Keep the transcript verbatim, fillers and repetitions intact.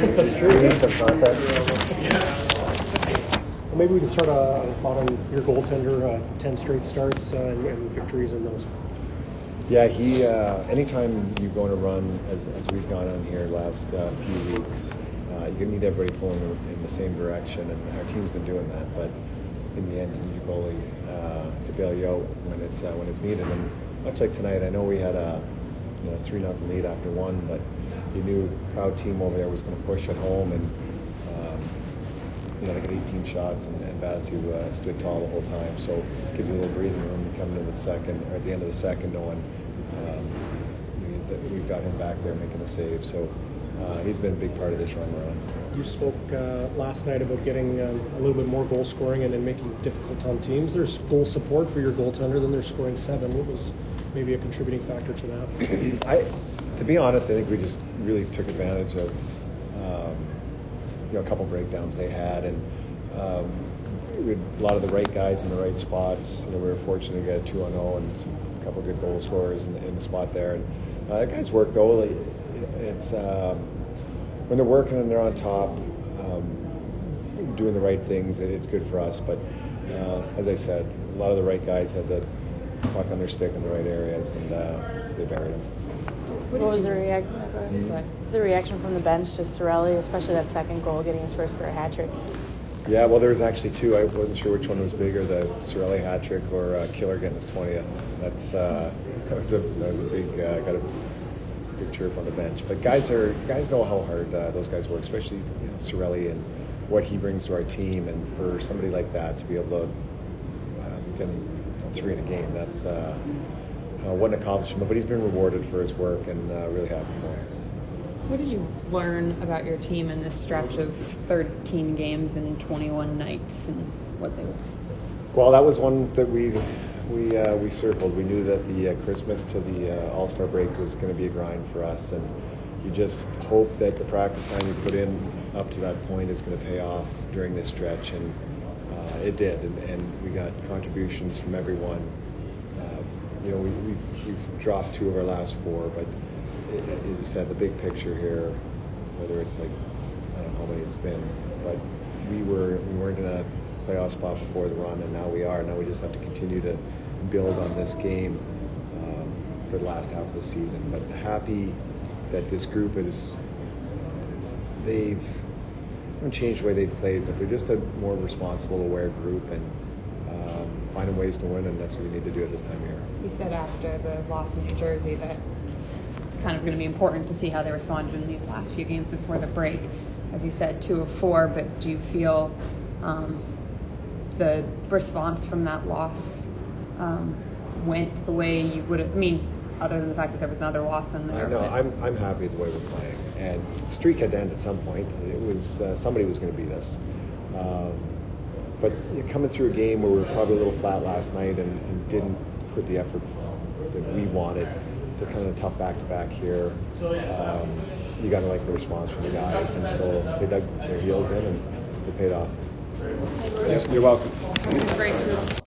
That's true. We need some content. Well, maybe we can start uh, on your goaltender, uh, ten straight starts uh, and, and victories in those. Yeah, he. Uh, anytime you go on a run, as, as we've gone on here last uh, few weeks, uh, you need everybody pulling in the same direction, and our team's been doing that. But in the end, you need your goalie uh, to bail you out when it's uh, when it's needed. And much like tonight, I know we had a you know three nothing lead after one, but you knew Proud team over there was going to push at home, and um, you know they got eighteen shots, and, and Vasu uh, stood tall the whole time. So it gives you a little breathing room coming into the second, or at the end of the second, knowing um, we, that we've got him back there making a save. So uh, he's been a big part of this run we're on. You spoke uh, last night about getting um, a little bit more goal scoring and then making it difficult on teams. There's goal support for your goaltender, then they're scoring seven. What was maybe a contributing factor to that? I, to be honest, I think we just really took advantage of um, you know a couple breakdowns they had, and um, we had a lot of the right guys in the right spots. You know, we were fortunate to get a two on oh and some, a couple good goal scorers in, in the spot there. And uh, the guys work though. Like, it's um, when they're working and they're on top, um, doing the right things. It, it's good for us. But uh, as I said, a lot of the right guys had the puck on their stick in the right areas, and uh, they buried them. What was the reaction? Mm-hmm. The reaction from the bench, just Cirelli, especially that second goal, getting his first career hat trick. Yeah, well, there was actually two. I wasn't sure which one was bigger, the Cirelli hat trick or uh, Killer getting his twentieth. That's uh, that was a that was a big uh, got a big chirp on the bench. But guys are guys know how hard uh, those guys work, especially you know, Cirelli and what he brings to our team. And for somebody like that to be able to um, get him you know, three in a game, that's. Uh, Uh, what an accomplishment, but he's been rewarded for his work, and uh, really happy for him. What did you learn about your team in this stretch of thirteen games and twenty-one nights, and what they were? Well, that was one that we we uh, we circled. We knew that the uh, Christmas to the uh, All-Star break was going to be a grind for us, and you just hope that the practice time you put in up to that point is going to pay off during this stretch, and uh, it did, and, and we got contributions from everyone. Uh, You know, we, we've, we've dropped two of our last four, but it, as you said, the big picture here, whether it's like, I don't know how many it's been, but we, were, we weren't in a playoff spot before the run, and now we are. Now we just have to continue to build on this game um, for the last half of the season. But happy that this group is, they've, they haven't changed the way they've played, but they're just a more responsible, aware group, and Um, finding ways to win, and that's what we need to do at this time of year. You said after the loss in New Jersey that it's kind of going to be important to see how they responded in these last few games before the break. As you said, two of four, but do you feel um, the response from that loss um, went the way you would have, I mean, other than the fact that there was another loss in there? I know, but... I'm, I'm happy the way we're playing, and the streak had to end at some point. It was, uh, somebody was going to beat us. Um, But you know, coming through a game where we were probably a little flat last night and, and didn't put the effort that we wanted to kind of tough back-to-back here, um, you got to like the response from the guys. And so they dug their heels in and it paid off. Yes, you're welcome. Great.